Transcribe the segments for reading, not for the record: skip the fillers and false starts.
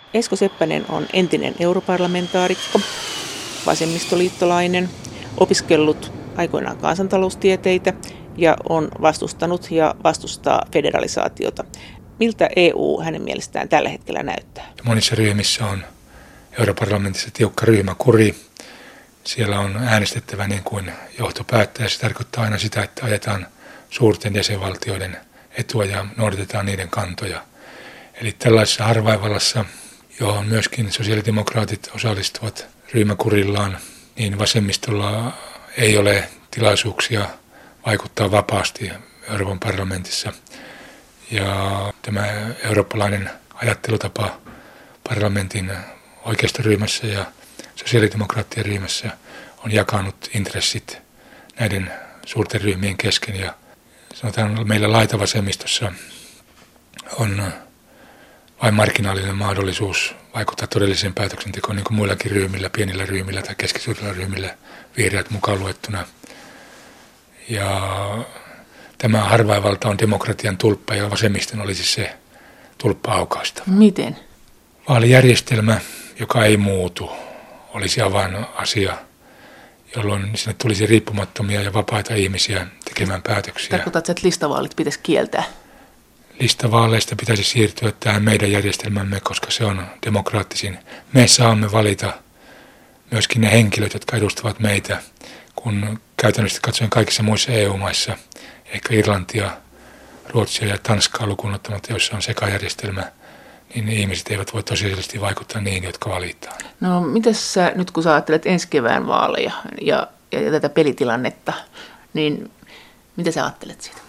Esko Seppänen on entinen europarlamentaarikko, vasemmistoliittolainen, opiskellut aikoinaan kansantaloustieteitä ja on vastustanut ja vastustaa federalisaatiota. Miltä EU hänen mielestään tällä hetkellä näyttää? Monissa ryhmissä on europarlamentissa tiukka ryhmäkuri. Siellä on äänestettävä niin kuin johto päättää. Se tarkoittaa aina sitä, että ajetaan suurten jäsenvaltioiden etua ja noudatetaan niiden kantoja. Eli tällaisessa harvainvallassa, johon myöskin sosiaalidemokraatit osallistuvat ryhmäkurillaan, niin vasemmistolla ei ole tilaisuuksia vaikuttaa vapaasti Euroopan parlamentissa. Ja tämä eurooppalainen ajattelutapa parlamentin oikeistoryhmässä ja sosiaalidemokraattien ryhmässä on jakanut intressit näiden suurten ryhmien kesken. Ja sanotaan, meillä laitavasemmistossa on vain marginaalinen mahdollisuus vaikuttaa todelliseen päätöksentekoon niin kuin muillakin ryhmillä, pienillä ryhmillä tai keskisuurilla ryhmillä, vihreät mukaan luettuna. Ja tämä harvainvalta on demokratian tulppa ja vasemmiston olisi se tulppa aukaista. Miten? Vaalijärjestelmä, joka ei muutu, olisi avainasia, jolloin sinne tulisi riippumattomia ja vapaita ihmisiä tekemään päätöksiä. Tarkoitatko, että listavaalit pitäisi kieltää? Listavaaleista pitäisi siirtyä tähän meidän järjestelmämme, koska se on demokraattisin. Me saamme valita myöskin ne henkilöt, jotka edustavat meitä, kun käytännössä katsoen kaikissa muissa EU-maissa, ehkä Irlantia, Ruotsia ja Tanskaa lukuun ottamatta, joissa on sekajärjestelmä, niin ne ihmiset eivät voi tosiasiallisesti vaikuttaa niihin, jotka valitaan. No mitäs sä, nyt kun sä ajattelet ensi kevään vaaleja ja tätä pelitilannetta, niin mitä sä ajattelet siitä?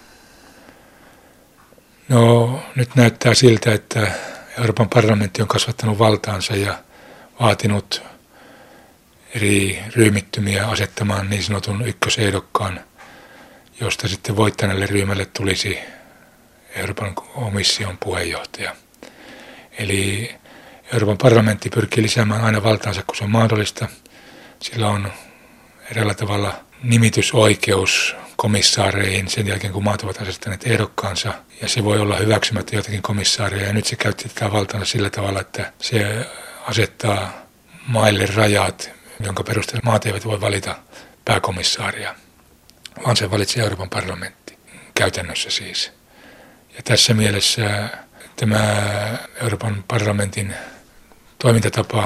No nyt näyttää siltä, että Euroopan parlamentti on kasvattanut valtaansa ja vaatinut eri ryhmittymiä asettamaan niin sanotun ykkösehdokkaan, josta sitten voittaneelle ryhmälle tulisi Euroopan komission puheenjohtaja. Eli Euroopan parlamentti pyrkii lisäämään aina valtaansa, kun se on mahdollista. Sillä on eräällä tavalla nimitysoikeus komissaareihin sen jälkeen, kun maat ovat asettaneet ehdokkaansa. Ja se voi olla hyväksymättä jotakin komissaareja. Ja nyt se käytti tätä valtaansa sillä tavalla, että se asettaa maille rajat, jonka perusteella maat eivät voi valita pääkomissaaria, vaan se valitsee Euroopan parlamentti, käytännössä siis. Ja tässä mielessä tämä Euroopan parlamentin toimintatapa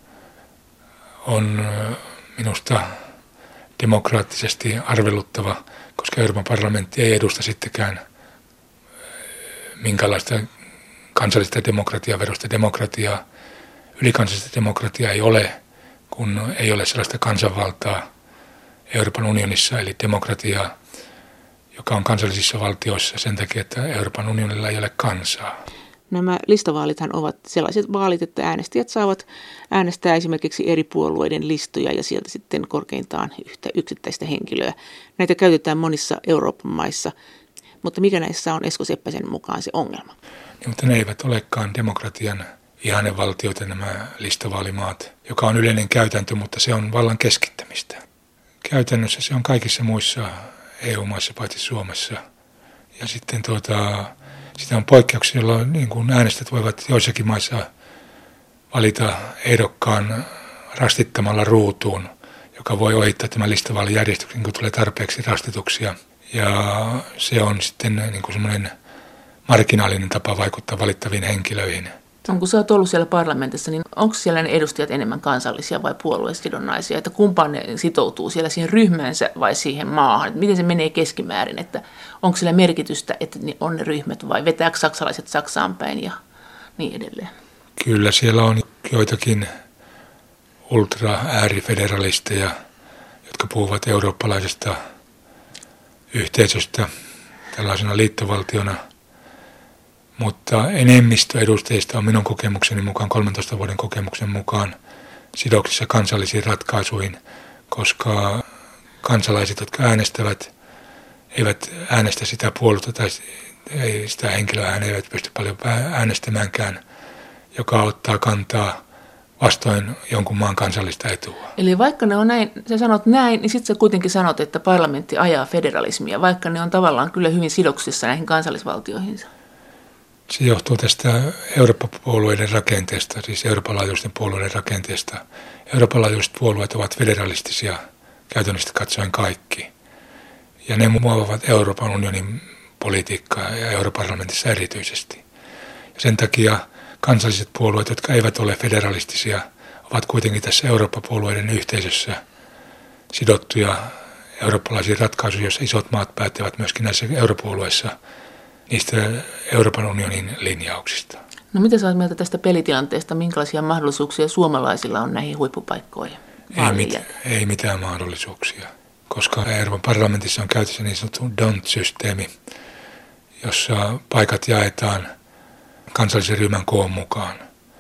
on minusta demokraattisesti arveluttava, koska Euroopan parlamentti ei edusta sittenkään minkälaista kansallista demokratiaverosta demokratiaa. Ylikansallista demokratiaa ei ole, kun ei ole sellaista kansanvaltaa Euroopan unionissa, eli demokratiaa, joka on kansallisissa valtioissa sen takia, että Euroopan unionilla ei ole kansaa. Nämä listavaalithan ovat sellaiset vaalit, että äänestäjät saavat äänestää esimerkiksi eri puolueiden listoja ja sieltä sitten korkeintaan yhtä yksittäistä henkilöä. Näitä käytetään monissa Euroopan maissa, mutta mikä näissä on Esko Seppäsen mukaan se ongelma? Niin, mutta ne eivät olekaan demokratian ihannevaltioita nämä listavaalimaat, joka on yleinen käytäntö, mutta se on vallan keskittämistä. Käytännössä se on kaikissa muissa EU-maissa paitsi Suomessa. Ja sitten sitä on poikkeuksia, jolloin niin kuin äänestäjät voivat joissakin maissa valita ehdokkaan rastittamalla ruutuun, joka voi ohittaa tämän listavaalijärjestyksen, kun tulee tarpeeksi rastituksia. Ja se on sitten niin kuin semmoinen marginaalinen tapa vaikuttaa valittaviin henkilöihin. Kun sä oot ollut siellä parlamentissa, niin onko siellä ne edustajat enemmän kansallisia vai puoluesidonnaisia? Että kumpaan ne sitoutuu siellä siihen ryhmänsä vai siihen maahan? Että miten se menee keskimäärin? Että onko siellä merkitystä, että on ne ryhmät vai vetääkö saksalaiset Saksaan päin ja niin edelleen? Kyllä siellä on joitakin ultra-äärifederalisteja, jotka puhuvat eurooppalaisesta yhteisöstä tällaisena liittovaltiona. Mutta enemmistö edustajista on minun kokemukseni mukaan, 13 vuoden kokemuksen mukaan, sidoksissa kansallisiin ratkaisuihin, koska kansalaiset, jotka äänestävät, eivät äänestä sitä puolusta tai sitä henkilöä, he eivät pysty paljon äänestämäänkään, joka ottaa kantaa vastoin jonkun maan kansallista etua. Eli vaikka ne on näin, sä sanot näin, niin sitten sä kuitenkin sanot, että parlamentti ajaa federalismia, vaikka ne on tavallaan kyllä hyvin sidoksissa näihin kansallisvaltioihinsa. Se johtuu tästä Eurooppa-puolueiden rakenteesta, siis Euroopan laajuisten puolueiden rakenteesta. Euroopan laajuiset puolueet ovat federalistisia käytännössä katsoen kaikki. Ja ne muovaavat Euroopan unionin politiikkaa ja europarlamentissa erityisesti. Ja sen takia kansalliset puolueet, jotka eivät ole federalistisia, ovat kuitenkin tässä Eurooppa-puolueiden yhteisössä sidottuja eurooppalaisiin ratkaisuihin, joissa isot maat päättävät myöskin näissä europuolueissa niistä Euroopan unionin linjauksista. No mitä sä oot mieltä tästä pelitilanteesta? Minkälaisia mahdollisuuksia suomalaisilla on näihin huippupaikkoihin? Ei mitään mahdollisuuksia, koska Euroopan parlamentissa on käytössä niin sanottu DONT-systeemi, jossa paikat jaetaan kansallisen ryhmän koon mukaan.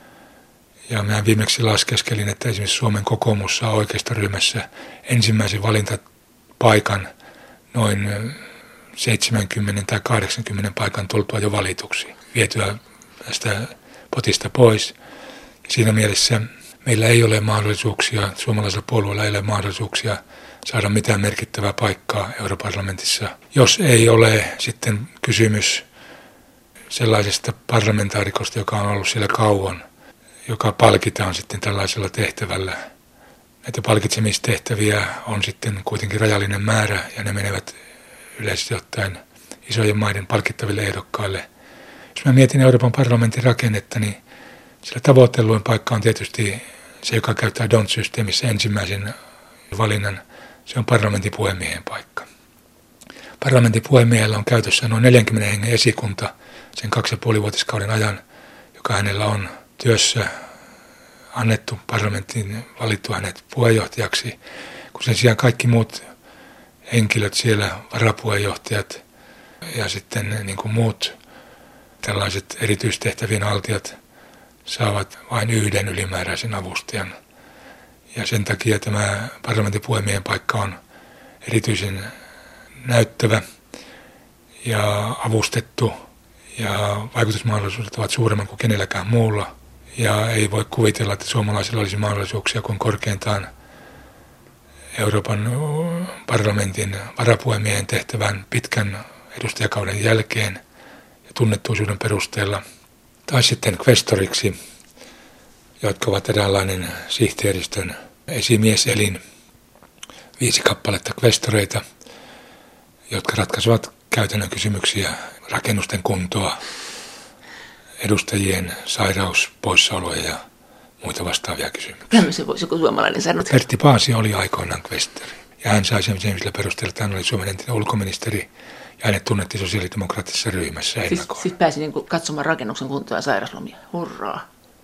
Ja mä viimeksi laskeskelin, että esimerkiksi Suomen kokoomus saa oikeistoryhmässä ensimmäisen valintapaikan noin 70 tai 80 paikan tultua jo valituksi, vietyä tästä potista pois. Siinä mielessä meillä ei ole mahdollisuuksia, suomalaisilla puolueilla ei ole mahdollisuuksia saada mitään merkittävää paikkaa europarlamentissa, jos ei ole sitten kysymys sellaisesta parlamentaarikosta, joka on ollut siellä kauan, joka palkitaan sitten tällaisella tehtävällä. Näitä palkitsemistehtäviä on sitten kuitenkin rajallinen määrä ja ne menevät yleisesti ottaen isojen maiden palkittaville ehdokkaille. Jos mä mietin Euroopan parlamentin rakennetta, niin sillä tavoittelujen paikka on tietysti se, joka käyttää DONT-systeemissä ensimmäisen valinnan. Se on parlamentin puhemiehen paikka. Parlamentin puhemiehellä on käytössä noin 40 hengen esikunta sen 2,5-vuotiskauden ajan, joka hänellä on työssä annettu parlamenttiin, valittu hänet puheenjohtajaksi, kun sen sijaan kaikki muut henkilöt siellä, varapuheenjohtajat ja sitten niin kuin muut tällaiset erityistehtävien haltijat saavat vain yhden ylimääräisen avustajan. Ja sen takia tämä parlamentin puhemiehen paikka on erityisen näyttävä ja avustettu ja vaikutusmahdollisuudet ovat suuremmat kuin kenelläkään muulla. Ja ei voi kuvitella, että suomalaisilla olisi mahdollisuuksia kuin korkeintaan Euroopan parlamentin varapuhemiehen tehtävän pitkän edustajakauden jälkeen ja tunnettuisuuden perusteella. Tai sitten kvestoriksi, jotka ovat eräänlainen sihteeristön esimieselin, 5 kappaletta kvestoreita, jotka ratkaisevat käytännön kysymyksiä, rakennusten kuntoa, edustajien sairauspoissaoloja ja muita vastaavia kysymyksiä. Tämmöisen voisi joku suomalainen sanoa. Pertti Paasio oli aikoinaan kvestori. Ja hän sai sen sillä perusteella, että hän oli Suomen entinen ulkoministeri ja hänet tunnettiin sosiaalidemokraattisessa ryhmässä ennakoon. Siis pääsi niin katsomaan rakennuksen kuntoa ja sairaslomia. Hurraa.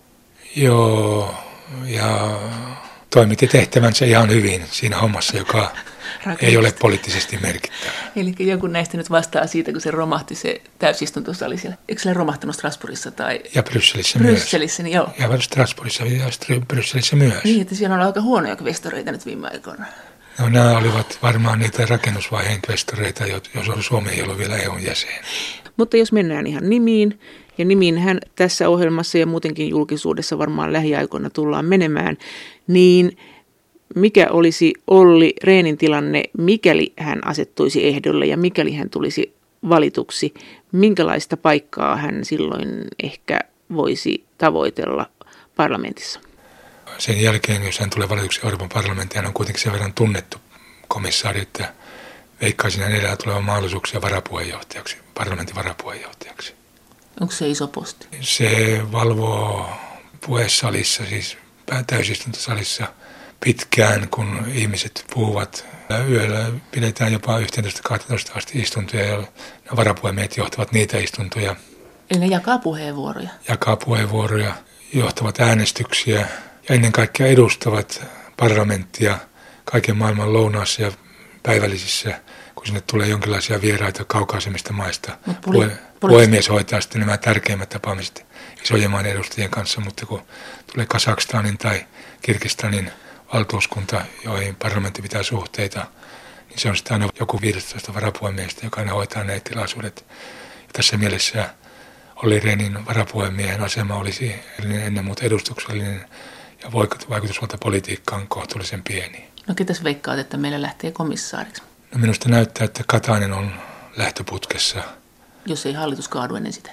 Joo, ja toimitti tehtävänsä ihan hyvin siinä hommassa, joka ei ole poliittisesti merkittävä. Eli joku näistä nyt vastaa siitä, kun se romahti se täysistuntosali siellä. Eikö se romahtanut Strasbourgissa? Ja Brysselissä myös. Niin joo. Ja Strasbourgissa ja Brysselissä myös. Niin, että siellä on aika huonoja kvestoreita nyt viime aikoina. No nämä olivat varmaan niitä rakennusvaiheen kvestoreita, jos Suomi ei ollut vielä EUn jäsen. Mutta jos mennään ihan nimiin, ja nimiinhän tässä ohjelmassa ja muutenkin julkisuudessa varmaan lähiaikoina tullaan menemään, niin mikä olisi Olli Rehnin tilanne, mikäli hän asettuisi ehdolle ja mikäli hän tulisi valituksi? Minkälaista paikkaa hän silloin ehkä voisi tavoitella parlamentissa? Sen jälkeen, jos hän tulee valituksi Euroopan parlamenttiin, hän on kuitenkin sen verran tunnettu komissaari, että veikkaisin hän edellä tulevan mahdollisuuksia varapuheenjohtajaksi, parlamentin varapuheenjohtajaksi. Onko se iso posti? Se valvoo puhesalissa, siis täysistuntosalissa pitkään, kun ihmiset puhuvat. Yöllä pidetään jopa 11-12 asti istuntoja, ja varapuhemiehet johtavat niitä istuntoja. Eli ne jakaa puheenvuoroja? Jakaa puheenvuoroja, johtavat äänestyksiä ja ennen kaikkea edustavat parlamenttia kaiken maailman lounaassa ja päivällisissä, kun sinne tulee jonkinlaisia vieraita kaukaisemmista maista. Puhemies hoitaa sitten nämä tärkeimmät tapaamiset isojen maan edustajien kanssa, mutta kun tulee Kazakstanin tai Kirgistanin valtuuskunta, joihin parlamentti pitää suhteita, niin se on sitten aina joku 15 varapuhemiestä, joka aina hoitaa ne tilaisuudet. Ja tässä mielessä Olli Rehnin varapuhemiehen asema olisi ennen muuta edustuksellinen ja vaikutusvalta politiikkaan kohtuullisen pieni. No ketäs veikkaat, että meillä lähtee komissaariksi? No minusta näyttää, että Katainen on lähtöputkessa. Jos ei hallitus kaadu ennen sitä?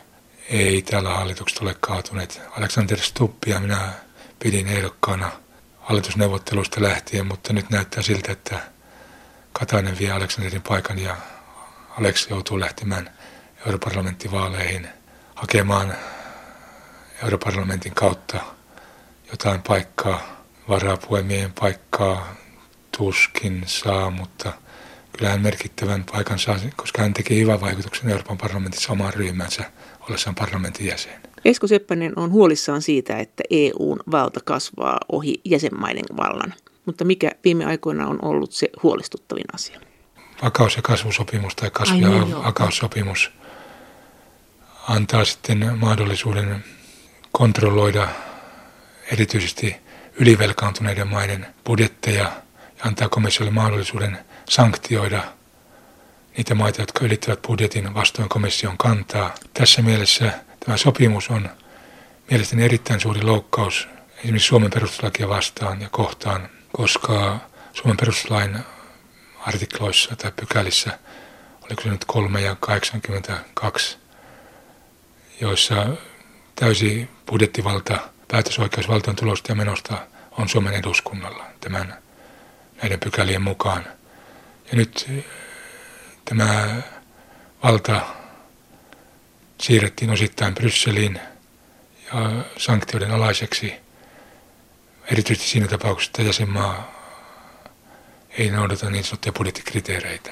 ei tällä hallitukset ole kaatuneet. Alexander Stubbia minä pidin ehdokkaana hallitusneuvotteluista lähtien, mutta nyt näyttää siltä, että Katainen vie Alexanderin paikan ja Alex joutuu lähtemään europarlamenttivaaleihin hakemaan europarlamentin kautta jotain paikkaa, varapuhemiehen paikkaa tuskin saa, mutta kyllä hän merkittävän paikan saa, koska hän teki hyvän vaikutuksen Euroopan parlamentissa omaan ryhmänsä ollessaan parlamentin jäsen. Esko Seppänen on huolissaan siitä, että EUn valta kasvaa ohi jäsenmaiden vallan. Mutta mikä viime aikoina on ollut se huolestuttavin asia? Vakaus- ja kasvusopimus tai kasvu- ja vakaussopimus antaa sitten mahdollisuuden kontrolloida erityisesti ylivelkaantuneiden maiden budjetteja ja antaa komissiolle mahdollisuuden sanktioida niitä maita, jotka ylittävät budjetin vastoin komission kantaa. Tässä mielessä tämä sopimus on mielestäni erittäin suuri loukkaus esimerkiksi Suomen perustuslakia vastaan ja kohtaan, koska Suomen perustuslain artikloissa tai pykälissä, oliko se nyt 3 ja 82, joissa täysi budjettivalta, päätösoikeus valtion tulosta ja menosta on Suomen eduskunnalla näiden pykälien mukaan. Ja nyt tämä valta siirrettiin osittain Brysseliin ja sanktioiden alaiseksi, erityisesti siinä tapauksessa, että jäsenmaa ei noudata niin sanottuja budjettikriteereitä.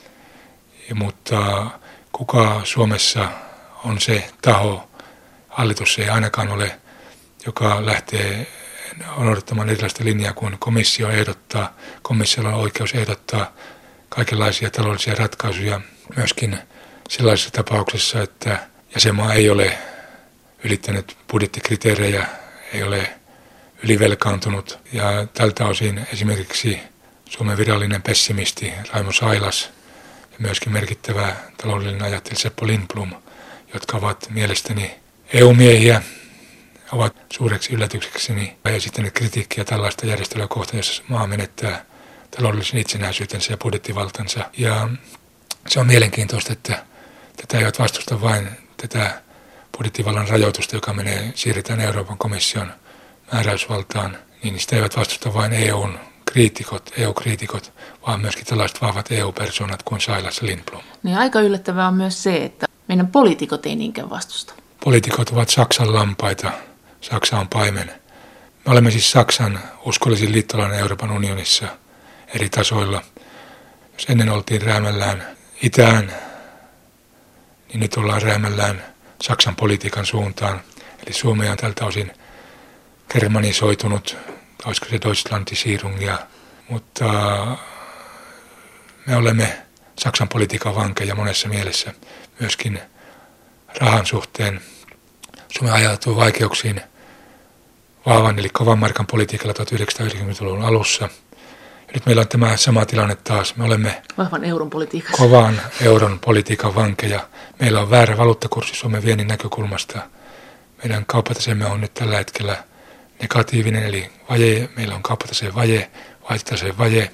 Mutta kuka Suomessa on se taho, hallitus ei ainakaan ole, joka lähtee noudattamaan erilaista linjaa kuin komissio ehdottaa. Komissiolla on oikeus ehdottaa kaikenlaisia taloudellisia ratkaisuja myöskin sellaisessa tapauksessa, että jäsenmaa ei ole ylittänyt budjettikriteerejä, ei ole ylivelkaantunut. Ja tältä osin esimerkiksi Suomen virallinen pessimisti Raimo Sailas ja myöskin merkittävä taloudellinen ajattelija Seppo Lindblom, jotka ovat mielestäni EU-miehiä, ovat suureksi yllätyksekseni esittäneet kritiikkiä tällaista järjestelyä kohtaan, jossa maa menettää taloudellisen itsenäisyytensä ja budjettivaltansa. Ja se on mielenkiintoista, että tätä eivät vastusta vain tätä budjettivallan rajoitusta, joka siirretään Euroopan komission määräysvaltaan, niin sitä eivät vastusta vain EU-kriitikot, vaan myöskin tällaiset vahvat EU-persoonat kuin Sailas ja Lindblom. Niin aika yllättävää on myös se, että meidän poliitikot ei niinkään vastusta. Poliitikot ovat Saksan lampaita. Saksa on paimen. Me olemme siis Saksan uskollisin liittolainen Euroopan unionissa eri tasoilla. Jos ennen oltiin räämällään itään, niin nyt ollaan räämällään Saksan politiikan suuntaan. Eli Suomi on tältä osin germanisoitunut, olisiko se Deutschlandisierungia, mutta me olemme Saksan politiikan vankeja monessa mielessä myöskin rahan suhteen. Suomi ajautui vaikeuksiin vahvan eli kovan markan politiikalla 1990-luvun alussa. Ja nyt meillä on tämä sama tilanne taas. Me olemme vahvan euron politiikassa. Kovan euron politiikan vankeja. Meillä on väärä valuuttakurssi Suomen viennin näkökulmasta. Meidän kauppatasemme on nyt tällä hetkellä negatiivinen, eli vaje. Meillä on kauppataseen vaje, vaihtotaseen vaje.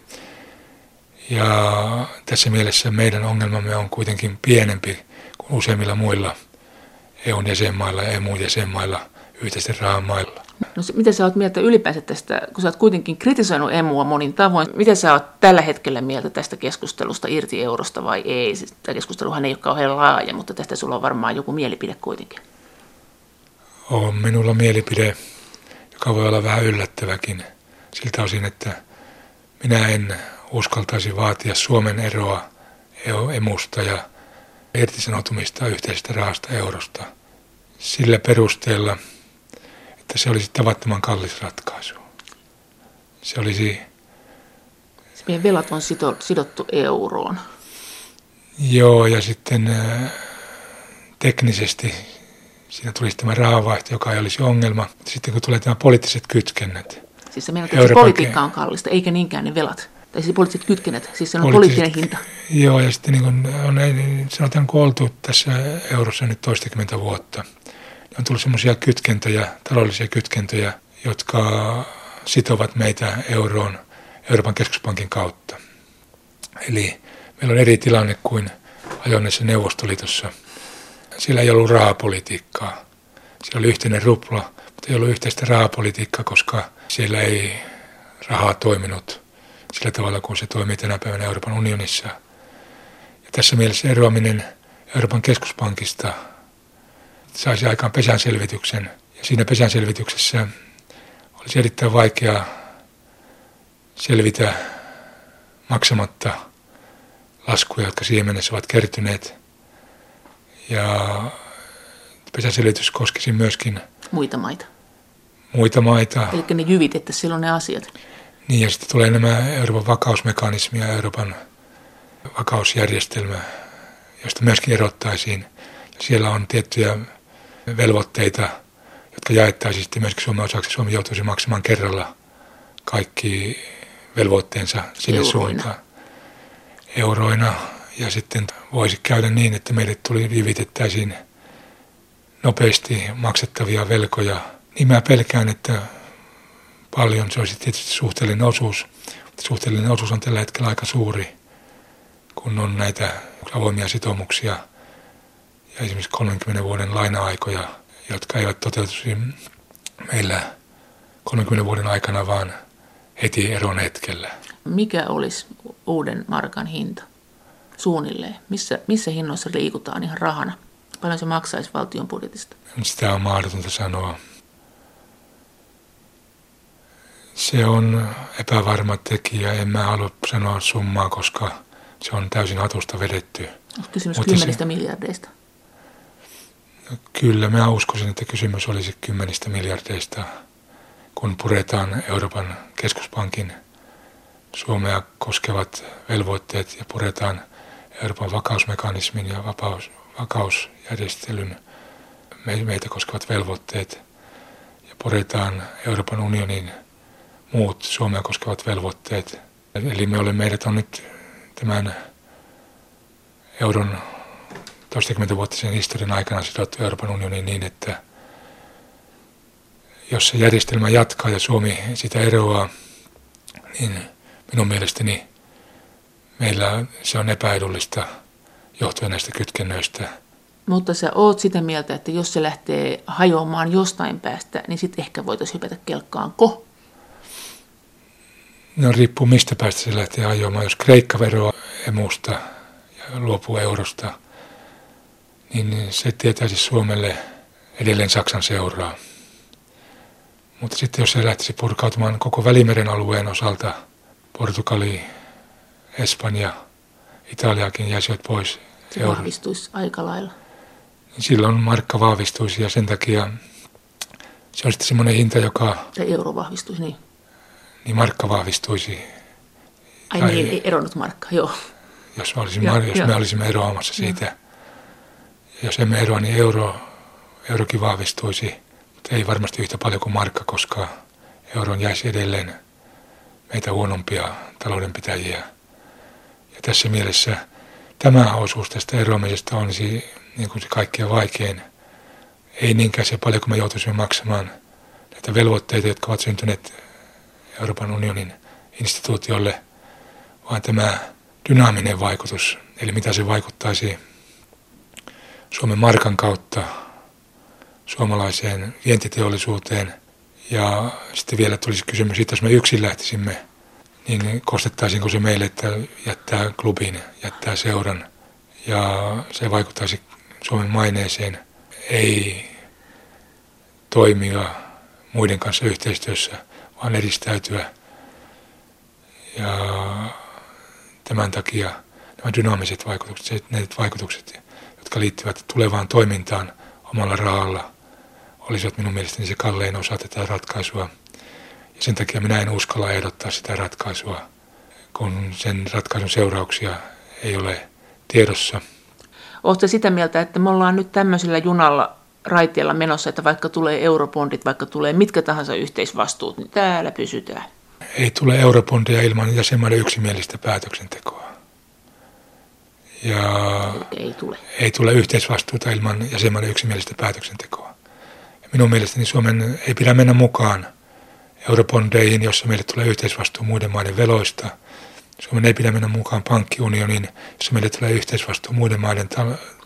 Ja tässä mielessä meidän ongelmamme on kuitenkin pienempi kuin useimmilla muilla EUn jäsenmailla ja EMUn jäsenmailla, yhteisten rahan mailla. No, mitä sä oot mieltä ylipäänsä tästä, kun sä oot kuitenkin kritisoinut EMUa monin tavoin, mitä sä oot tällä hetkellä mieltä tästä keskustelusta irti eurosta vai ei? Tämä keskusteluhan ei ole kauhean laaja, mutta tästä sulla on varmaan joku mielipide kuitenkin. On minulla mielipide, joka voi olla vähän yllättäväkin siltä osin, että minä en uskaltaisi vaatia Suomen eroa EMUsta ja irtisanoutumista yhteisestä rahasta eurosta sillä perusteella, että se olisi tavattoman kallis ratkaisu. Se olisi... Meidän velat on sidottu euroon. Joo, ja sitten teknisesti siinä tulisi tämä rahanvaihto, joka ei olisi ongelma. Sitten kun tulee tämä poliittiset kytkennät. Siis se meidän politiikka on kallista, eikä niinkään ne velat. Tai siis poliittiset kytkennät, siis se on poliittinen hinta. Joo, ja sitten niin sanotaan, kun oltu tässä eurossa nyt toistakymmentä vuotta, niin on tullut semmoisia kytkentöjä, taloudellisia kytkentöjä, jotka sitovat meitä euroon Euroopan keskuspankin kautta. Eli meillä on eri tilanne kuin ajoneessa Neuvostoliitossa. Siellä ei ollut rahapolitiikkaa. Siellä oli yhteinen rupla, mutta ei ollut yhteistä rahapolitiikkaa, koska siellä ei rahaa toiminut sillä tavalla, kuin se toimii tänä päivänä Euroopan unionissa. Ja tässä mielessä eroaminen Euroopan keskuspankista saisi aikaan pesänselvityksen. Ja siinä pesänselvityksessä olisi erittäin vaikea selvitä maksamatta laskuja, jotka siihen mennessä ovat kertyneet. Ja pesänselvitys koskisi myöskin muita maita. Eli ne jyvitettäisiin silloin ne asiat. Niin, ja sitten tulee nämä Euroopan vakausmekanismi ja Euroopan vakausjärjestelmä, josta myöskin erottaisiin. Ja siellä on tiettyjä velvoitteita, jotka jaettaisiin sitten myöskin Suomen osaksi. Suomi joutuisi maksamaan kerralla kaikki velvoitteensa sinne suuntaan euroina. Ja sitten voisi käydä niin, että meille jyvitettäisiin nopeasti maksettavia velkoja. Niin mä pelkään, että paljon se olisi tietysti suhteellinen osuus. Suhteellinen osuus on tällä hetkellä aika suuri, kun on näitä avoimia sitoumuksia ja esimerkiksi 30 vuoden laina-aikoja, jotka eivät toteutuisi meillä 30 vuoden aikana, vaan heti eron hetkellä. Mikä olisi uuden markan hinta suunnilleen? Missä hinnoissa liikutaan ihan rahana? Paljon se maksaisi valtion budjetista? Sitä on mahdotonta sanoa. Se on epävarma tekijä. En mä halua sanoa summaa, koska se on täysin hatusta vedetty. Onko kysymys 10 miljardeista? Kyllä, mä uskoisin, että kysymys olisi 10 miljardeista, kun puretaan Euroopan keskuspankin Suomea koskevat velvoitteet ja puretaan Euroopan vakausmekanismin ja vakausjärjestelyn meitä koskevat velvoitteet ja puretaan Euroopan unionin muut Suomea koskevat velvoitteet. Eli meidät on nyt tämän euron toistakymmentävuotisen historian aikana sidottu Euroopan unioniin niin, että jos se järjestelmä jatkaa ja Suomi sitä eroaa, niin minun mielestäni meillä se on epäedullista johtuen näistä kytkennöistä. Mutta sä oot sitä mieltä, että jos se lähtee hajoamaan jostain päästä, niin sitten ehkä voitaisiin hypätä kelkkaanko? No riippuu mistä päästä se lähtee hajoamaan. Jos Kreikka veroaa emusta ja luopuu eurosta, niin se tietäisi Suomelle edelleen Saksan seuraa. Mutta sitten jos se lähtisi purkautumaan koko Välimeren alueen osalta, Portugali, Espanja, Italiakin jäisivät pois. Se vahvistuisi aika lailla. Niin silloin markka vahvistuisi ja sen takia se on sitten semmoinen hinta, joka... Se euro vahvistuisi, niin. Niin markka vahvistuisi. Ai niin, ei eronnut markka, joo. Jos me olisimme eroamassa siitä. Ja jos emme eroa, niin eurokin vahvistuisi. Mutta ei varmasti yhtä paljon kuin markka, koska euron jäisi edelleen meitä huonompia taloudenpitäjiä. Ja tässä mielessä tämä osuus tästä eroamisesta on niin kuin se kaikkein vaikein. Ei niinkään se paljon, kun me joutuisimme maksamaan näitä velvoitteita, jotka ovat syntyneet Euroopan unionin instituutiolle, vaan tämä dynaaminen vaikutus, eli mitä se vaikuttaisi Suomen markan kautta suomalaiseen vientiteollisuuteen. Ja sitten vielä tulisi kysymys, että jos me yksin lähtisimme, niin kostettaisiinko se meille, että jättää klubin, jättää seuran. Ja se vaikuttaisi Suomen maineeseen, ei toimia muiden kanssa yhteistyössä, vaan edistäytyä. Ja tämän takia nämä dynaamiset vaikutukset, ne vaikutukset, jotka liittyvät tulevaan toimintaan omalla rahalla, olisivat minun mielestäni se kallein osa tätä ratkaisua. Ja sen takia minä en uskalla ehdottaa sitä ratkaisua, kun sen ratkaisun seurauksia ei ole tiedossa. Oletko sitä mieltä, että me ollaan nyt tämmöisellä junalla raiteella menossa, että vaikka tulee eurobondit, vaikka tulee mitkä tahansa yhteisvastuut, niin täällä pysytään? Ei tule eurobondia ilman jäsenmaiden yksimielistä päätöksentekoa. Ja ei tule yhteisvastuuta ilman jäsenmaiden yksimielistä päätöksentekoa. Ja minun mielestäni Suomen ei pidä mennä mukaan eurobondeihin, jossa meille tulee yhteisvastuu muiden maiden veloista. Suomen ei pidä mennä mukaan pankkiunioniin, jossa meille tulee yhteisvastuu muiden maiden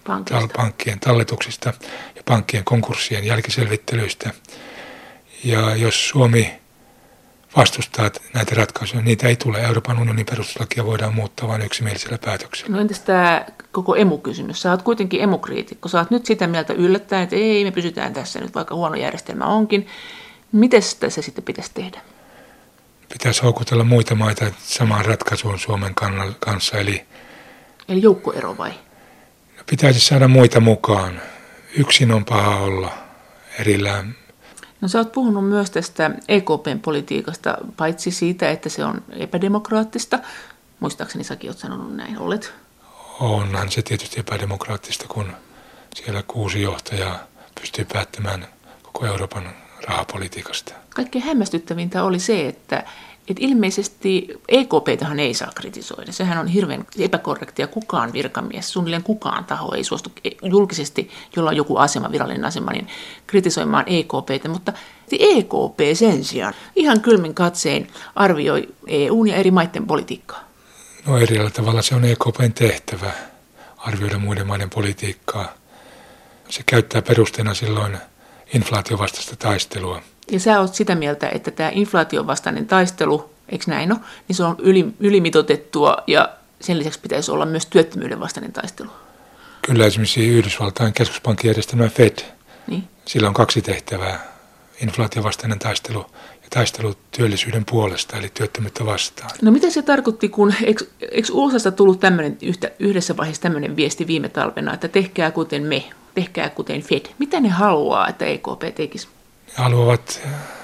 pankkien talletuksista ja pankkien konkurssien jälkiselvittelyistä. Ja jos Suomi vastustaa näitä ratkaisuja, niitä ei tule. Euroopan unionin perustuslakia voidaan muuttaa vain yksimielisellä päätöksellä. No entäs tämä koko emu-kysymys? Sä oot kuitenkin emukriitikko. Sä oot nyt sitä mieltä yllättäen, että ei, me pysytään tässä nyt, vaikka huono järjestelmä onkin. Miten se sitten pitäisi tehdä? Pitäisi houkutella muita maita samaan ratkaisuun Suomen kanssa. Eli joukkoero vai? Pitäisi saada muita mukaan. Yksin on paha olla erillään. No sä oot puhunut myös tästä EKPn politiikasta, paitsi siitä, että se on epädemokraattista. Muistaakseni säkin oot sanonut näin, olet? Onhan se tietysti epädemokraattista, kun siellä 6 johtajaa pystyy päättämään koko Euroopan rahapolitiikasta. Kaikkein hämmästyttävintä oli se, että ilmeisesti EKP:tähän ei saa kritisoida. Sehän on hirveän epäkorrektia. Kukaan virkamies, suunnilleen kukaan taho ei suostu julkisesti, jolla on joku asema, virallinen asema, niin kritisoimaan EKP:tä. Mutta EKP sen sijaan ihan kylmin katsein arvioi EUn ja eri maiden politiikkaa. No erillä tavalla se on EKP:n tehtävä arvioida muiden maiden politiikkaa. Se käyttää perusteena silloin inflaatiovastaista taistelua. Ja sä oot sitä mieltä, että tämä inflaatiovastainen taistelu, eikö näin ole, niin se on ylimitoitettua ja sen lisäksi pitäisi olla myös työttömyyden vastainen taistelu. Kyllä esimerkiksi Yhdysvaltain keskuspankkijärjestelmä Fed, niin. Sillä on 2 tehtävää, inflaatiovastainen taistelu ja taistelu työllisyyden puolesta, eli työttömyyttä vastaan. No mitä se tarkoitti, kun eikö USAsta tullut yhdessä vaiheessa tämmöinen viesti viime talvena, että tehkää kuten me, tehkää kuten Fed. Mitä ne haluaa, että EKP tekisi? Ne haluavat,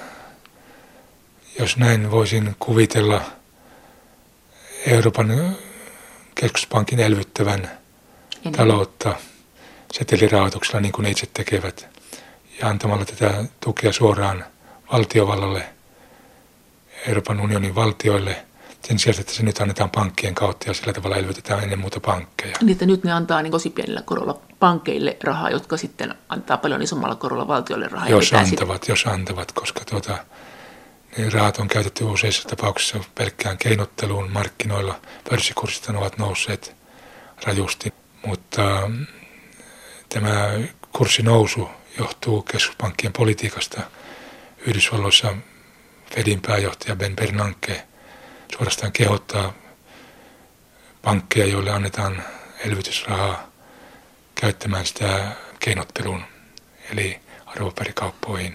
jos näin voisin kuvitella, Euroopan keskuspankin elvyttävän taloutta setelirahoituksella niin kuin ne itse tekevät ja antamalla tätä tukea suoraan valtiovallalle, Euroopan unionin valtioille, sen sijaan, että se nyt annetaan pankkien kautta ja sillä tavalla elvytetään ennen muuta pankkeja. Niin, että nyt ne antaa niin tosi pienellä korolla pankkeille rahaa, jotka sitten antaa paljon isommalla korolla valtiolle rahaa. Jos antavat, koska ne rahat on käytetty useissa tapauksissa pelkkään keinotteluun markkinoilla. Pörssikurssit ovat nousseet rajusti, mutta tämä kurssinousu johtuu keskuspankkien politiikasta. Yhdysvalloissa Fedin pääjohtaja Ben Bernanke suorastaan kehottaa pankkeja, joille annetaan elvytysrahaa, käyttämään sitä keinotteluun, eli arvopaperikauppoihin.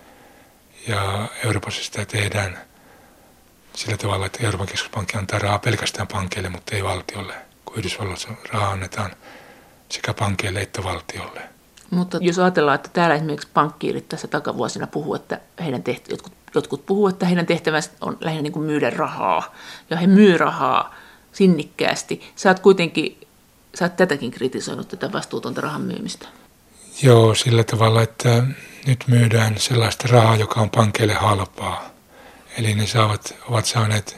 Ja Euroopassa sitä tehdään sillä tavalla, että Euroopan keskuspankki antaa rahaa pelkästään pankeille, mutta ei valtiolle, kun Yhdysvalloissa rahaa annetaan sekä pankeille että valtiolle. Mutta jos ajatellaan, että täällä esimerkiksi pankkiirit tässä takavuosina puhuu, että jotkut puhuu, että heidän tehtävänsä on lähinnä niin kuin myydä rahaa, ja he myy rahaa sinnikkäästi. Sä oot tätäkin kritisoinut, tätä vastuutonta rahan myymistä. Joo, sillä tavalla, että nyt myydään sellaista rahaa, joka on pankeille halpaa. Eli ne ovat saaneet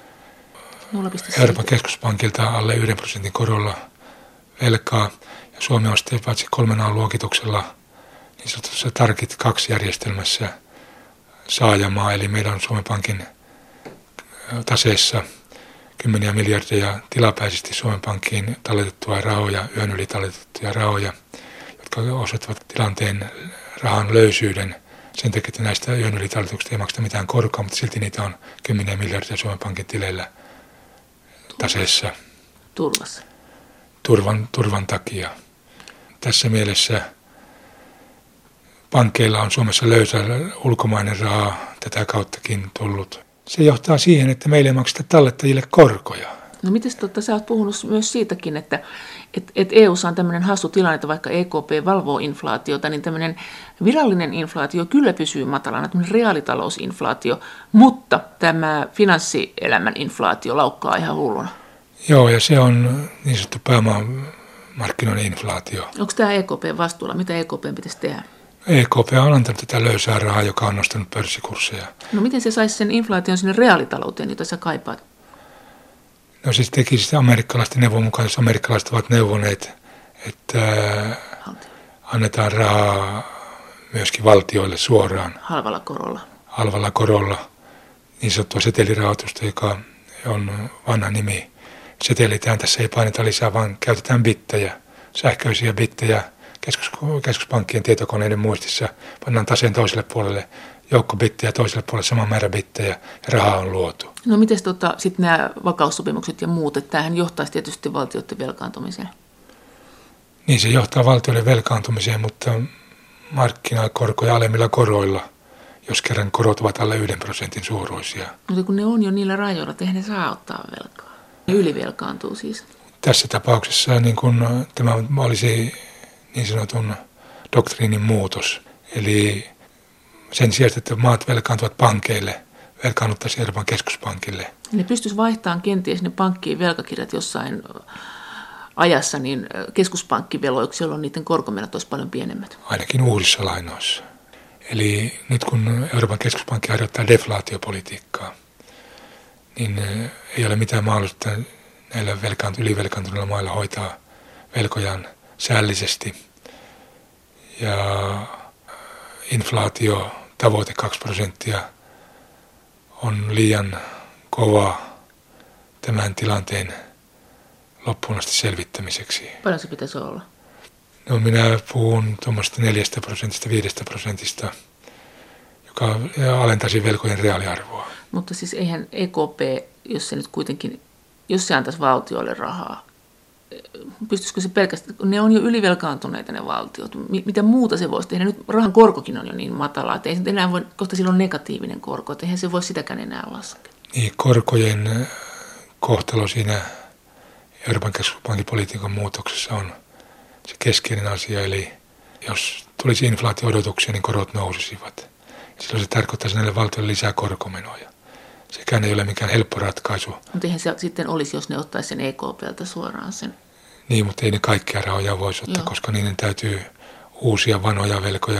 0,7. Euroopan keskuspankilta alle 1% korolla velkaa. Ja Suomi on sitten paitsi 3A-luokituksella niin sanotussa Target 2-järjestelmässä saajamaa. Eli meillä on Suomen Pankin taseessa 10 miljardia tilapäisesti Suomen Pankkiin talletettua rahoja, yön yli talletettuja rahoja, jotka osoittavat tilanteen rahan löysyyden. Sen takia, että näistä yön yli talletuksista ei makseta mitään korkoa, mutta silti niitä on 10 miljardia Suomen Pankin tileillä taseessa. Turvassa. Turvan takia. Tässä mielessä pankkeilla on Suomessa löysä ulkomainen raha tätä kauttakin tullut. Se johtaa siihen, että meille ei makseta tallettajille korkoja. No miten sä oot puhunut myös siitäkin, että EU:ssa on tämmöinen hassu tilanne, että vaikka EKP valvoo inflaatiota, niin tämmöinen virallinen inflaatio kyllä pysyy matalana, tämmöinen reaalitalousinflaatio, mutta tämä finanssielämän inflaatio laukkaa ihan hulluna. Joo, ja se on niin sanottu pääomamarkkinoiden inflaatio. Onko tämä EKPn vastuulla? Mitä EKPn pitäisi tehdä? EKP on antanut tätä löysää rahaa, joka on nostanut pörssikursseja. No miten se saisi sen inflaation sinne reaalitalouteen, jota sä kaipaat? No siis tekisi sitä amerikkalaisten neuvon mukaan, jos amerikkalaiset ovat neuvoneet, että annetaan rahaa myöskin valtioille suoraan. Halvalla korolla. Niin sanottua setelirahoitusta, joka on vanha nimi. Setelitään, tässä ei paineta lisää, vaan käytetään bittejä, sähköisiä bittejä keskuspankkien tietokoneiden muistissa, pannaan taseen toiselle puolelle joukko bittejä, toiselle puolelle sama määrä bittejä ja rahaa on luotu. No miten sitten nämä vakaussopimukset ja muut, että tämähän johtaisi tietysti valtioiden velkaantumiseen? Niin se johtaa valtioiden velkaantumiseen, mutta markkinakorkoja alemmilla koroilla, jos kerran korot ovat alle 1% suuruisia. Mutta kun ne on jo niillä rajoilla, että eihän ne saa ottaa velkaa. Ne ylivelkaantuu siis. Tässä tapauksessa niin kun tämä olisi niin sanotun doktriinin muutos. Eli sen sijaan, että maat velkaantuvat pankeille, velkaannuttaisiin Euroopan keskuspankille. Ne pystyisi vaihtamaan kenties ne pankkien velkakirjat jossain ajassa niin keskuspankkiveloiksi, jolloin niiden korkomenot olisi paljon pienemmät. Ainakin uusissa lainoissa. Eli nyt kun Euroopan keskuspankki harjoittaa deflaatiopolitiikkaa, niin ei ole mitään mahdollisuutta näillä ylivelkaantuneilla mailla hoitaa velkojaan säällisesti. Ja inflaatiotavoite 2% on liian kova tämän tilanteen loppuun asti selvittämiseksi. Paljon se pitäisi olla? No minä puhun tuommoista 4%, 5%, joka alentaisi velkojen reaaliarvoa. Mutta siis eihän EKP, jos se nyt kuitenkin, jos se antaisi valtioille rahaa, pystyisikö se pelkästään, ne on jo ylivelkaantuneita ne valtiot, mitä muuta se voisi tehdä? Nyt rahan korkokin on jo niin matala, että ei se enää voi, koska sillä on negatiivinen korko, että eihän se voi sitäkään enää laskea. Niin, korkojen kohtalo siinä Euroopan keskuspankin politiikan muutoksessa on se keskeinen asia, eli jos tulisi inflaatio-odotuksia, niin korot nousisivat. Silloin se tarkoittaisi näille valtioille lisää korkomenoja. Sekään ei ole mikään helppo ratkaisu. Mutta eihän se sitten olisi, jos ne ottaisi sen EKPltä suoraan sen. Niin, mutta ei ne kaikkia rahoja voisi ottaa, koska niiden täytyy uusia vanhoja velkoja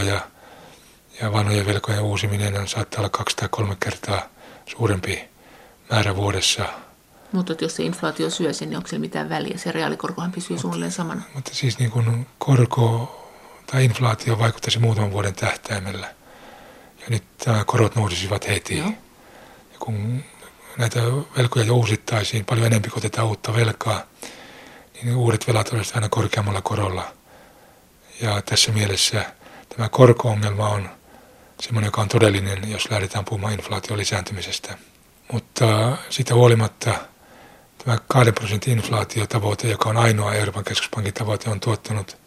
ja vanhojen velkojen uusiminen saattaa olla 2 tai 3 kertaa suurempi määrä vuodessa. Mutta jos se inflaatio syö sen, niin onko sillä mitään väliä? Se reaalikorkohan pysyy suunnilleen samana. Mutta siis niin kuin korko tai inflaatio vaikuttaisi muutaman vuoden tähtäimellä. Ja nyt korot nousisivat heti. Joo. Ja kun näitä velkoja jo uusittaisiin paljon enemmän kuin otetaan uutta velkaa, niin uudet velat olisivat aina korkeammalla korolla. Ja tässä mielessä tämä korko-ongelma on semmoinen, joka on todellinen, jos lähdetään puhumaan inflaation lisääntymisestä. Mutta sitä huolimatta tämä 2% inflaatiotavoite, joka on ainoa Euroopan keskuspankin tavoite, on tuottanut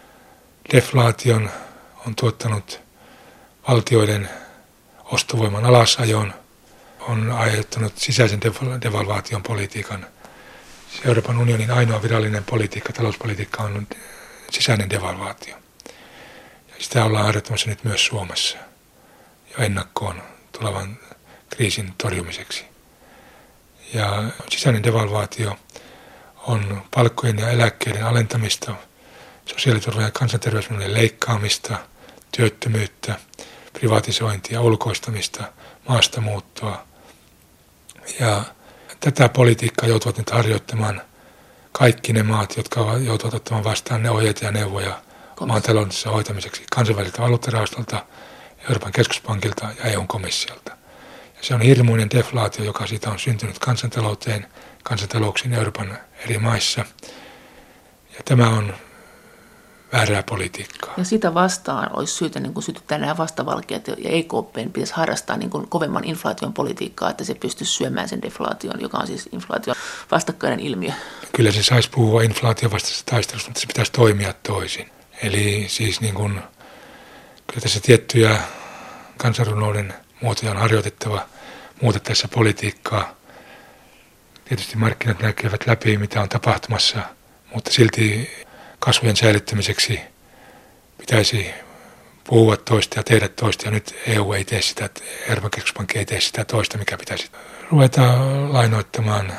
deflaation, on tuottanut valtioiden ostovoiman alasajon, on aiheuttanut sisäisen devalvaation politiikan. Euroopan unionin ainoa virallinen talouspolitiikka on sisäinen devalvaatio. Ja sitä ollaan harjoittamassa nyt myös Suomessa jo ennakkoon tulevan kriisin torjumiseksi. Ja sisäinen devalvaatio on palkkojen ja eläkkeiden alentamista, sosiaaliturvan ja kansanterveysmenojen leikkaamista, työttömyyttä, privatisointia, ulkoistamista, maastamuuttoa. Ja tätä politiikkaa joutuvat nyt harjoittamaan kaikki ne maat, jotka joutuvat ottamaan vastaan ne ohjeita ja neuvoja maan taloudellisessa hoitamiseksi kansainväliseltä valuuttarahastolta, Euroopan keskuspankilta ja EU-komissiolta. Ja se on hirmuinen deflaatio, joka siitä on syntynyt kansantalouksiin Euroopan eri maissa. Ja tämä on väärää politiikkaa. Ja sitä vastaan olisi syytä niin sytyttää nämä vastavalkeat, ja EKP:n pitäisi harrastaa niin kovemman inflaation politiikkaa, että se pystyisi syömään sen deflaation, joka on siis inflaation vastakkainen ilmiö. Kyllä se saisi puhua inflaation vastaisesta taistelusta, mutta se pitäisi toimia toisin. Eli siis niin kuin, kyllä tässä tiettyjä kansanrunouden muotoja on harjoitettava muutettaessa politiikkaa. Tietysti markkinat näkevät läpi, mitä on tapahtumassa, mutta silti kasvujen säilyttämiseksi pitäisi puhua toista ja tehdä toista, ja nyt EU ei tee sitä, Euroopan keskuspankki ei tee sitä toista, mikä pitäisi ruveta lainoittamaan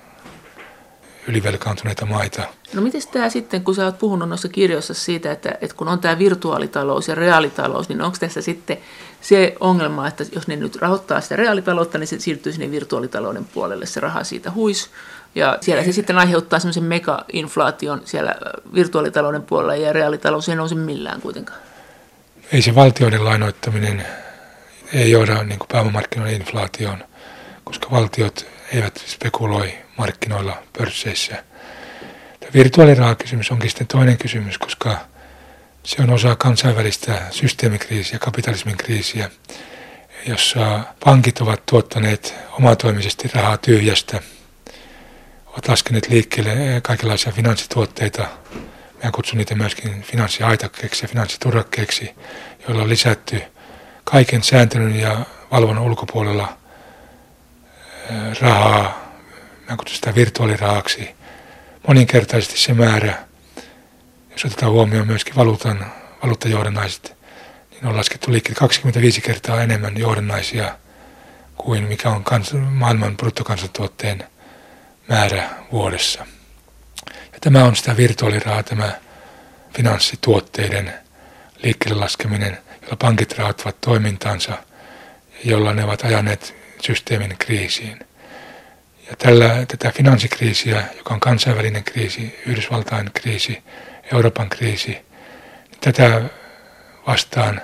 ylivelkaantuneita maita. No miten tämä sitten, kun sä oot puhunut noissa kirjoissa siitä, että kun on tämä virtuaalitalous ja reaalitalous, niin onko tässä sitten se ongelma, että jos ne nyt rahoittaa sitä reaalitaloutta, niin se siirtyy sinne virtuaalitalouden puolelle, se raha siitä huis. Ja siellä se sitten aiheuttaa semmoisen mega-inflaation siellä virtuaalitalouden puolella, ja reaalitalous ei nouse millään kuitenkaan. Ei se valtioiden lainoittaminen ei johda niin kuin pääomamarkkinoiden inflaatioon, koska valtiot eivät spekuloi markkinoilla, pörsseissä. Virtuaalirahakysymys onkin sitten toinen kysymys, koska se on osa kansainvälistä systeemikriisiä, kapitalismin kriisiä, jossa pankit ovat tuottaneet omatoimisesti rahaa tyhjästä, ovat laskeneet liikkeelle kaikenlaisia finanssituotteita. Mä kutsun niitä myöskin finanssiaitakkeeksi ja finanssiturrakkeeksi, joilla on lisätty kaiken sääntelyn ja valvonnan ulkopuolella rahaa, mä kutsun sitä virtuaalirahaksi, moninkertaisesti se määrä, jos otetaan huomioon myöskin valuuttajohdannaiset, niin on laskettu liikkeelle 25 kertaa enemmän johdannaisia kuin mikä on maailman bruttokansantuotteen määrä vuodessa. Ja tämä on sitä virtuaalirahaa, tämä finanssituotteiden liikkeelle laskeminen, jolla pankit rahoittavat toimintansa, jolla ne ovat ajaneet systeemin kriisiin. Ja tätä finanssikriisiä, joka on kansainvälinen kriisi, Yhdysvaltain kriisi, Euroopan kriisi, niin tätä vastaan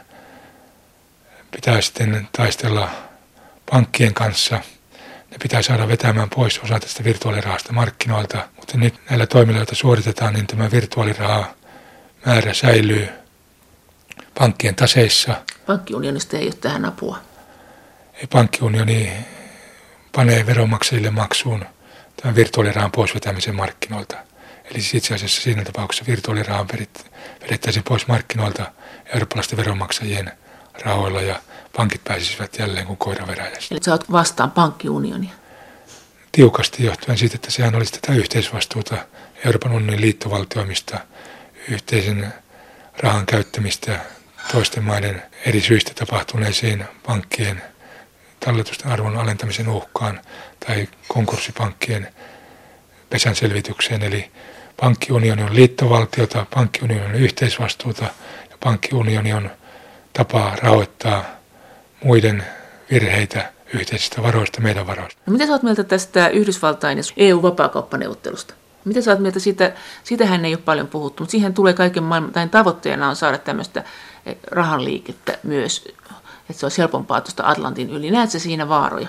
pitää sitten taistella pankkien kanssa. Ne pitää saada vetämään pois osa tästä virtuaalirahasta markkinoilta, mutta nyt näillä toimilla, joita suoritetaan, niin tämä virtuaaliraha määrä säilyy pankkien taseissa. Pankkiunionista ei ole tähän apua. Ei, pankkiunioni panee veronmaksajille maksuun tämän virtuaalirahan pois vetämisen markkinoilta. Eli siis itse asiassa siinä tapauksessa virtuaalirahan vedettäisiin pois markkinoilta eurooppalaisten veronmaksajien rahoilla ja pankit pääsisivät jälleen kuin koira veräjästä. Eli sä oot vastaan pankkiunionia? Tiukasti johtuen siitä, että sehän olisi tätä yhteisvastuuta Euroopan unionin liittovaltioimista, yhteisen rahan käyttämistä toisten maiden eri syistä tapahtuneisiin pankkien talletusten arvon alentamisen uhkaan tai konkurssipankkien pesän selvitykseen. Eli pankkiunioni on liittovaltiota, pankkiunioni on yhteisvastuuta ja pankkiunioni on tapa rahoittaa muiden virheitä yhteisistä varoista, meidän varoista. No, mitä sä oot mieltä tästä Yhdysvaltain ja EU-vapaakauppaneuvottelusta? Mitä sä oot mieltä siitä? Siitähän ei ole paljon puhuttu, mutta siihen tulee kaiken maailman, tai tavoitteena on saada tämmöistä rahan liikettä myös, että se olisi helpompaa tuosta Atlantin yli. Näet sä siinä vaaroja?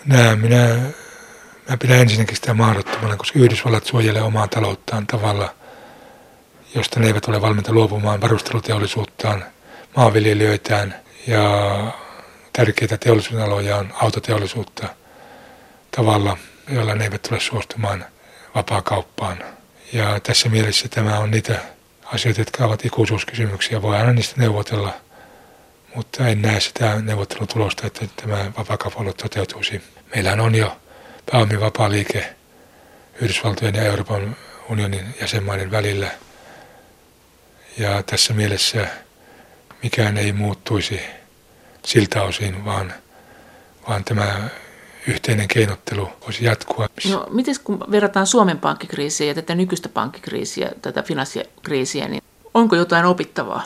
Mä pidän ensinnäkin sitä mahdottomana, koska Yhdysvallat suojelee omaa talouttaan tavalla, josta ne eivät ole valmiita luopumaan varusteluteollisuuttaan, maanviljelijöitään ja tärkeitä teollisuuden aloja on autoteollisuutta tavalla, jolla ne eivät tule suostumaan vapaakauppaan. Ja tässä mielessä tämä on niitä asioita, jotka ovat ikuisuuskysymyksiä. Voi aina niistä neuvotella, mutta en näe sitä neuvottelutulosta, että tämä vapaakauppa toteutuisi. Meillähän on jo pääomin vapaa liike Yhdysvaltojen ja Euroopan unionin jäsenmaiden välillä. Ja tässä mielessä mikään ei muuttuisi siltä osin, vaan tämä yhteinen keinottelu voisi jatkua. No, miten kun verrataan Suomen pankkikriisiä ja tätä nykyistä pankkikriisiä, tätä finanssikriisiä, niin onko jotain opittavaa?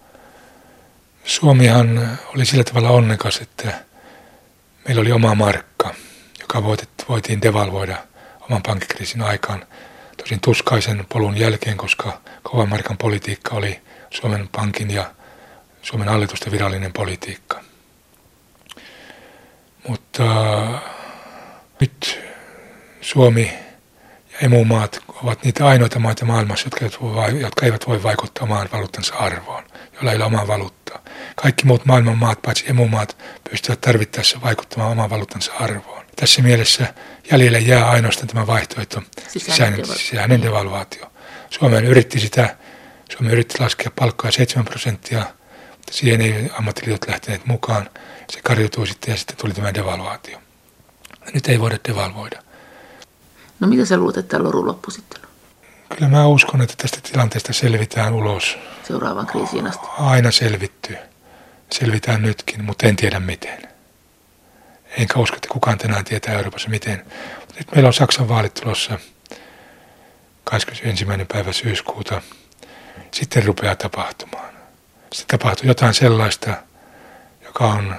Suomihan oli sillä tavalla onnekas, että meillä oli oma markka, joka voitiin devalvoida oman pankkikriisin aikaan. Tosin tuskaisen polun jälkeen, koska kovan markan politiikka oli Suomen pankin ja Suomen hallitusten virallinen politiikka. Mutta nyt Suomi ja emumaat ovat niitä ainoita maita maailmassa, jotka eivät voi vaikuttaa omaan valuuttansa arvoon, joilla ei ole omaa valuuttaa. Kaikki muut maailman maat, paitsi emumaat, pystyvät tarvittaessa vaikuttamaan omaan valuuttansa arvoon. Tässä mielessä jäljelle jää ainoastaan tämä vaihtoehto, sisäinen devalvaatio. Suomi yritti laskea palkkaa 7%, mutta siihen ei ammattiliitot lähteneet mukaan. Se karjutui sitten ja sitten tuli tämä devalvaatio. Nyt ei voida devalvoida. No mitä sä luulet, että tämä loru loppu sitten on? Kyllä mä uskon, että tästä tilanteesta selvitään ulos. Seuraavaan kriisiin asti. Aina selvitty. Selvitään nytkin, mutta en tiedä miten. Enkä usko, että kukaan tänään tietää Euroopassa miten. Nyt meillä on Saksan vaalit tulossa 21. päivä syyskuuta. Sitten rupeaa tapahtumaan. Sitten tapahtuu jotain sellaista, joka on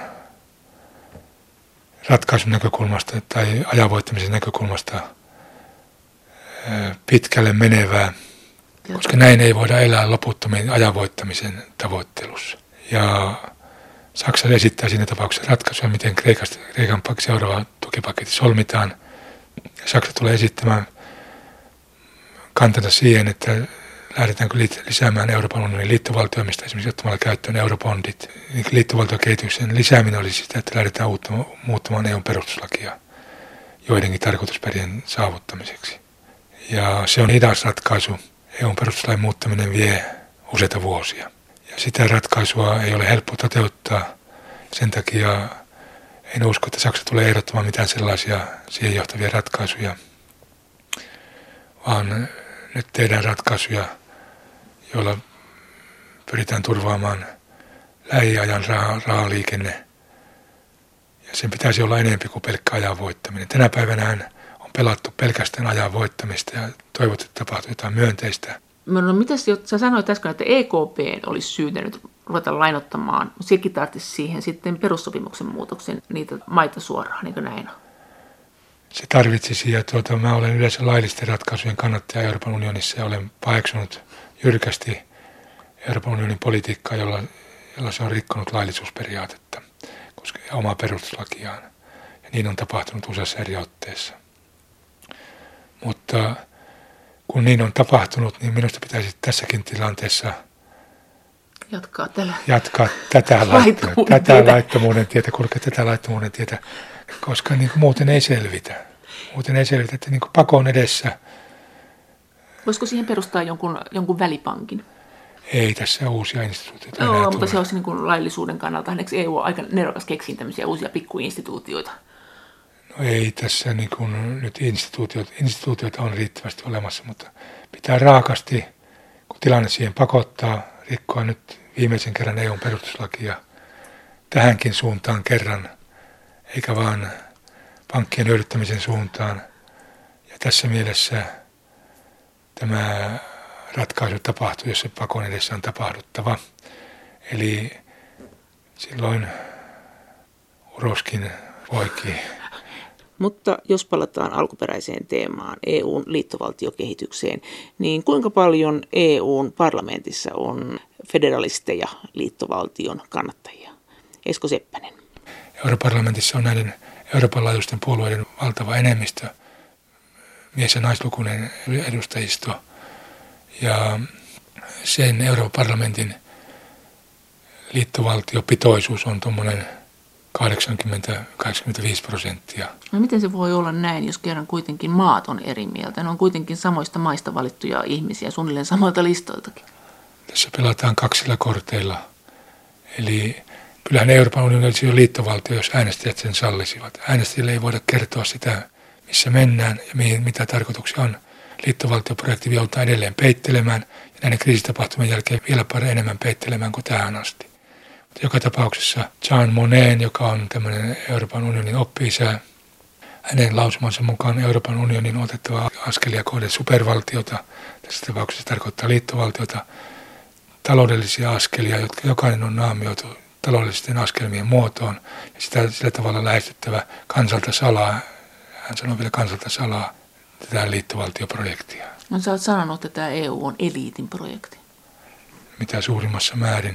ratkaisun näkökulmasta tai ajanvoittamisen näkökulmasta pitkälle menevää, koska näin ei voida elää loputtomiin ajanvoittamisen tavoittelussa. Ja Saksa esittää siinä tapauksessa ratkaisuja, miten Kreikan seuraava tukipaketti solmitaan. Ja Saksa tulee esittämään kantansa siihen, että lähdetäänkö lisäämään Euroopan unionin liittovaltioimista, esimerkiksi ottamalla käyttöön eurobondit. Liittovaltiokehityksen lisääminen olisi sitä, että lähdetään muuttamaan EUn perustuslakia joidenkin tarkoitusperien saavuttamiseksi. Ja se on hidas ratkaisu. EUn perustuslain muuttaminen vie useita vuosia. Ja sitä ratkaisua ei ole helppo toteuttaa. Sen takia en usko, että Saksa tulee ehdottamaan mitään sellaisia siihen johtavia ratkaisuja, vaan nyt tehdään ratkaisuja, joilla pyritään turvaamaan lähiajan rahaliikenne. Ja sen pitäisi olla enemmän kuin pelkkä ajan voittaminen. Tänä päivänä on pelattu pelkästään ajan voittamista ja toivottu, että tapahtuu jotain myönteistä. No mitäs, sä sanoit äsken, että EKP olisi syytä nyt ruveta lainottamaan, mutta sekin tarvitsisi siihen sitten perussopimuksen muutoksen niitä maita suoraan, niin kuin näin on. Se tarvitsisi, ja mä olen yleensä laillisten ratkaisujen kannattaja Euroopan unionissa ja olen paheksunut jyrkästi Euroopan unionin politiikkaa, jolla se on rikkonut laillisuusperiaatetta ja omaa perustuslakiaan. Ja niin on tapahtunut useassa eri otteessa. Mutta kun niin on tapahtunut, niin minusta pitäisi tässäkin tilanteessa jatkaa tätä laittomuuden tietä, koska niin kuin muuten ei selvitä. Että niin kuin pakon edessä. Voisiko siihen perustaa jonkun välipankin? Ei tässä uusia instituutioita enää tule. Mutta se olisi niin kuin laillisuuden kannalta. Eikö EU on aika nerokas keksiin tämmöisiä uusia pikkuinstituutioita? No ei tässä niin kuin nyt instituutioita on riittävästi olemassa, mutta pitää raakasti, kun tilanne siihen pakottaa, rikkoa nyt viimeisen kerran EUn perustuslakia tähänkin suuntaan kerran, eikä vaan pankkien hyödyttämisen suuntaan. Ja tässä mielessä tämä ratkaisu tapahtuu, jos se pakon edessä on tapahduttava. Eli silloin uroskin poikii. Mutta jos palataan alkuperäiseen teemaan, EUn liittovaltiokehitykseen, niin kuinka paljon EUn parlamentissa on federalisteja liittovaltion kannattajia? Esko Seppänen. Europarlamentissa on näiden Euroopan laajuisten puolueiden valtava enemmistö, mies- ja naislukuinen edustajisto. Ja sen Euroopan parlamentin liittovaltiopitoisuus on tuommoinen 80-85%. No miten se voi olla näin, jos kerran kuitenkin maat on eri mieltä? Ne on kuitenkin samoista maista valittuja ihmisiä, suunnilleen samoilta listoiltakin. Tässä pelataan kaksilla korteilla. Eli kyllähän Euroopan unioni olisi jo liittovaltio, jos äänestäjät sen sallisivat. Äänestäjille ei voida kertoa sitä, missä mennään ja mitä tarkoituksia on. Liittovaltioprojekti joudutaan edelleen peittelemään ja näiden kriisitapahtumien jälkeen vielä enemmän peittelemään kuin tähän asti. Joka tapauksessa Jean Monnet, joka on tämmöinen Euroopan unionin oppi-isä, hänen lausumansa mukaan Euroopan unionin on otettava askelia kohden supervaltiota, tässä tapauksessa tarkoittaa liittovaltiota, taloudellisia askelia, jotka jokainen on naamioitu taloudellisten askelmien muotoon, ja sillä tavalla lähestyttävä kansalta salaa, hän sanoi vielä kansalta salaa, tätä liittovaltioprojektia. No sä oot sanonut, että tämä EU on eliitin projekti. Mitä suurimmassa määrin.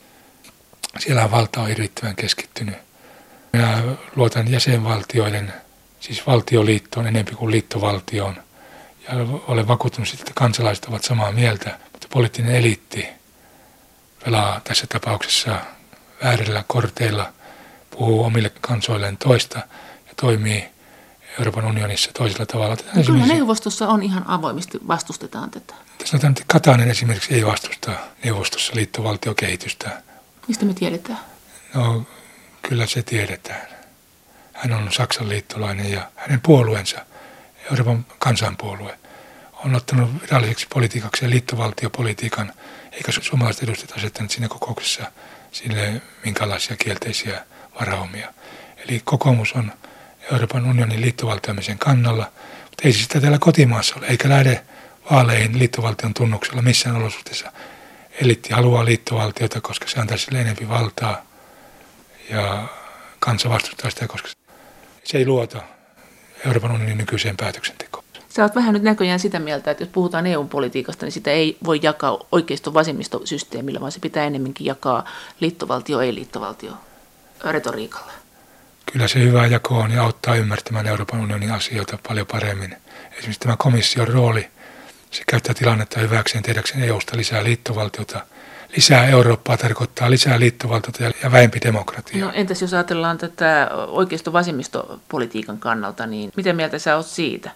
Siellä valta on riittävän keskittynyt. Minä luotan jäsenvaltioiden, siis valtioliittoon enemmän kuin liittovaltioon. Ja olen vakuuttunut, että kansalaiset ovat samaa mieltä, mutta poliittinen eliitti pelaa tässä tapauksessa väärillä korteilla, puhuu omille kansoilleen toista ja toimii Euroopan unionissa toisella tavalla. No kyllä neuvostossa on ihan avoimesti, vastustetaan tätä. Sanotaan, että Katainen esimerkiksi ei vastusta neuvostossa liittovaltiokehitystä. Mistä me tiedetään? No kyllä se tiedetään. Hän on Saksan liittolainen ja hänen puolueensa, Euroopan kansanpuolue, on ottanut viralliseksi politiikaksi ja liittovaltiopolitiikan, eikä suomalaiset edustajat asettaneet siinä kokouksessa sille minkälaisia kielteisiä varaumia. Eli kokoomus on Euroopan unionin liittovaltioimisen kannalla, mutta ei sitä täällä kotimaassa ole, eikä lähde vaaleihin liittovaltion tunnuksella missään olosuhteessa. Eliitti haluaa liittovaltiota, koska se antaa sille enemmän valtaa ja kansa vastustaa sitä, koska se ei luota Euroopan unionin nykyiseen päätöksentekoon. Sä oot vähän nyt näköjään sitä mieltä, että jos puhutaan EU-politiikasta, niin sitä ei voi jakaa oikeisto-vasemmistosysteemillä, vaan se pitää enemmänkin jakaa liittovaltio-ei-liittovaltio retoriikalla. Kyllä se hyvä jako on ja auttaa ymmärtämään Euroopan unionin asioita paljon paremmin. Esimerkiksi tämä komission rooli Se käyttää tilannetta hyväkseen tehdäkseen EUsta lisää liittovaltiota. Lisää Eurooppaa tarkoittaa lisää liittovaltiota ja vähempi demokratiaa. No entäs jos ajatellaan tätä oikeisto-vasemmistopolitiikan kannalta, niin mitä mieltä sä oot siitä?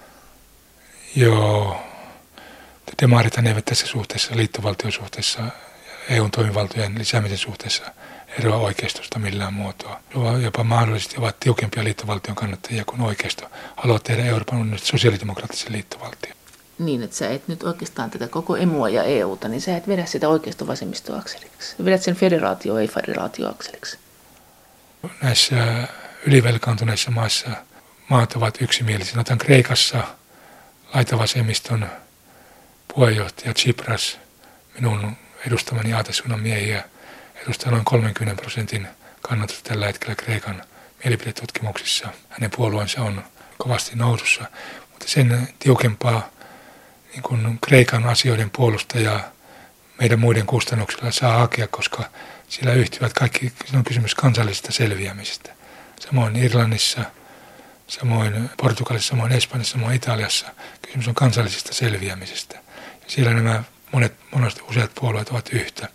Joo, demarithan eivät tässä suhteessa, liittovaltiosuhteessa, EUn toimivaltojen lisäämisen suhteessa eroa oikeistosta millään muotoa. Jopa mahdollisesti ovat tiukempia liittovaltion kannattajia kuin oikeisto. Haluat tehdä Euroopan unionista sosiaalidemokraattisen liittovaltion. Niin, että sä et nyt oikeastaan tätä koko emua ja EUta, niin sä et vedä sitä oikeisto-vasemmistoakseliksi. Vedät sen federaatio- ei federaatioakseliksi. Näissä ylivelkaantuneissa maissa maat ovat yksimielisiä. Otan Kreikassa laitavasemmiston puheenjohtaja Tsipras, minun edustamani aatesuunnan miehiä, edustaa noin 30% kannatusta tällä hetkellä Kreikan mielipidetutkimuksissa. Hänen puolueensa on kovasti nousussa, mutta sen tiukempaa niin kuin Kreikan asioiden puolustajaa meidän muiden kustannuksilla saa hakea, koska sillä yhtyvät kaikki, on kysymys kansallisesta selviämisestä. Samoin Irlannissa, samoin Portugalissa, samoin Espanjassa, samoin Italiassa kysymys on kansallisesta selviämisestä. Ja siellä nämä useat puolueet ovat yhtä.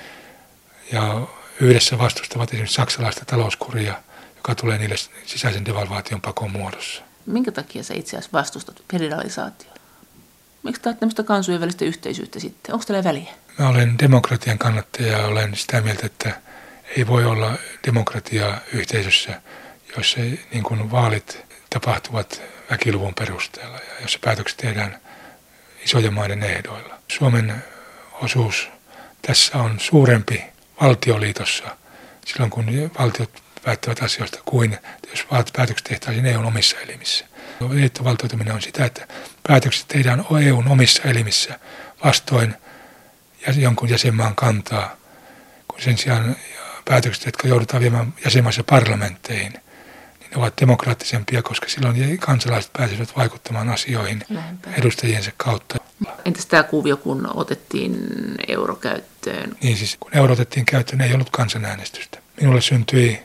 Ja yhdessä vastustavat esimerkiksi saksalaista talouskuria, joka tulee niille sisäisen devalvaation pakon muodossa. Minkä takia sä itse asiassa vastustat federalisaatiota? Miksi tämä on tämmöistä kansojen välistä yhteisyyttä sitten? Onko tällä väliä? Mä olen demokratian kannattaja ja olen sitä mieltä, että ei voi olla demokratiaa yhteisössä, jossa niin kuin vaalit tapahtuvat väkiluvun perusteella ja jossa päätökset tehdään isojen maiden ehdoilla. Suomen osuus tässä on suurempi valtioliitossa silloin, kun valtiot päättävät asioista, kuin jos päätökset tehtäisiin EUn omissa elimissä. Liittovaltioituminen on sitä, että päätökset tehdään EUn omissa elimissä vastoin jonkun jäsenmaan kantaa, kun sen sijaan päätökset, jotka joudutaan viemään jäsenmaissa parlamentteihin, niin ne ovat demokraattisempia, koska silloin kansalaiset pääsevät vaikuttamaan asioihin edustajiensa kautta. Entäs tämä kuvio, kun otettiin euro käyttöön? Niin siis, kun euro otettiin käyttöön, ei ollut kansanäänestystä. Minulle syntyi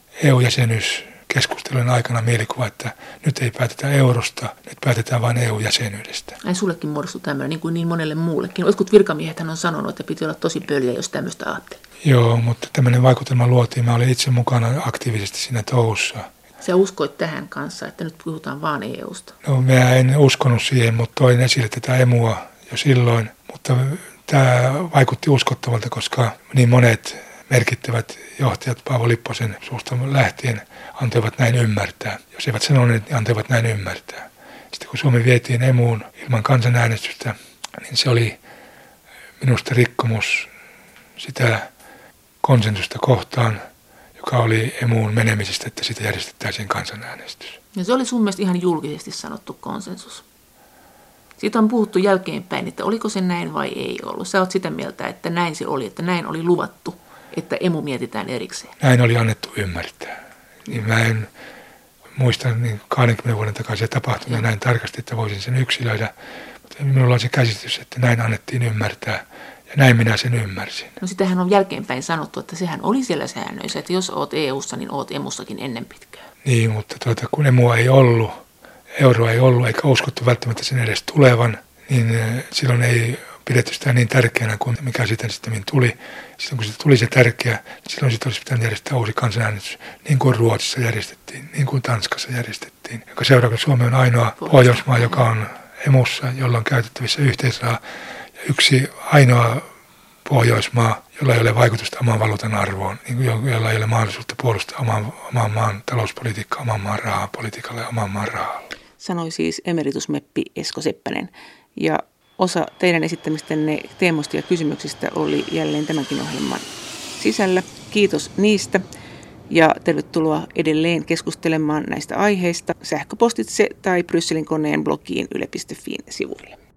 EU-jäsenyyskeskustelujen aikana mielikuva, että nyt ei päätetä eurosta, nyt päätetään vain EU-jäsenyydestä. Ai sullekin muodostui tämmöinen, niin kuin niin monelle muullekin. Jotkut virkamiehethän on sanonut, että piti olla tosi pöliä, jos tämmöistä ajatteli. Joo, mutta tämmöinen vaikutelma luotiin. Mä olin itse mukana aktiivisesti siinä touhussa. Sä uskoit tähän kanssa, että nyt puhutaan vaan EUsta? No, mä en uskonut siihen, mutta toin esille tätä emua jo silloin. Mutta tämä vaikutti uskottavalta, koska niin monet merkittävät johtajat Paavo Lipposen suusta lähtien antoivat näin ymmärtää. Jos eivät sanoneet, niin antoivat näin ymmärtää. Sitten kun Suomi vietiin emuun ilman kansanäänestystä, niin se oli minusta rikkomus sitä konsensusta kohtaan, joka oli emuun menemisestä, että sitä järjestettäisiin kansanäänestys. Ja se oli sun mielestä ihan julkisesti sanottu konsensus. Siitä on puhuttu jälkeenpäin, että oliko se näin vai ei ollut. Sä oot sitä mieltä, että näin se oli, että näin oli luvattu, että emu mietitään erikseen. Näin oli annettu ymmärtää. Niin mä en muista niin 20 vuoden takaisia tapahtumia näin tarkasti, että voisin sen yksilöidä. Mutta minulla on se käsitys, että näin annettiin ymmärtää. Ja näin minä sen ymmärsin. No sitähän on jälkeenpäin sanottu, että sehän oli siellä säännöissä, että jos oot EUssa, niin oot emussakin ennen pitkään. Niin, mutta kun emua ei ollut, euroa ei ollut, eikä uskottu välttämättä sen edes tulevan, niin silloin ei pidetty sitä niin tärkeänä kuin mikä siitä sitten tuli. Sitten kun siitä tuli se tärkeä, niin silloin siitä olisi pitänyt järjestää uusi kansanäänestys, niin kuin Ruotsissa järjestettiin, niin kuin Tanskassa järjestettiin. Joka seuraavaksi Suomi on ainoa Pohjoismaa, joka on emussa, jolla on käytettävissä yhteisraha. Ja yksi ainoa Pohjoismaa, jolla ei ole vaikutusta oman valuutan arvoon, jolla ei ole mahdollisuutta puolustaa oman maan talouspolitiikkaa, oman maan rahapolitiikalla ja oman maan rahalla. Sanoi siis emeritusmeppi Esko Seppänen. Ja osa teidän esittämistänne teemoista ja kysymyksistä oli jälleen tämänkin ohjelman sisällä. Kiitos niistä ja tervetuloa edelleen keskustelemaan näistä aiheista sähköpostitse tai Brysselin koneen blogiin yle.fiin sivuille.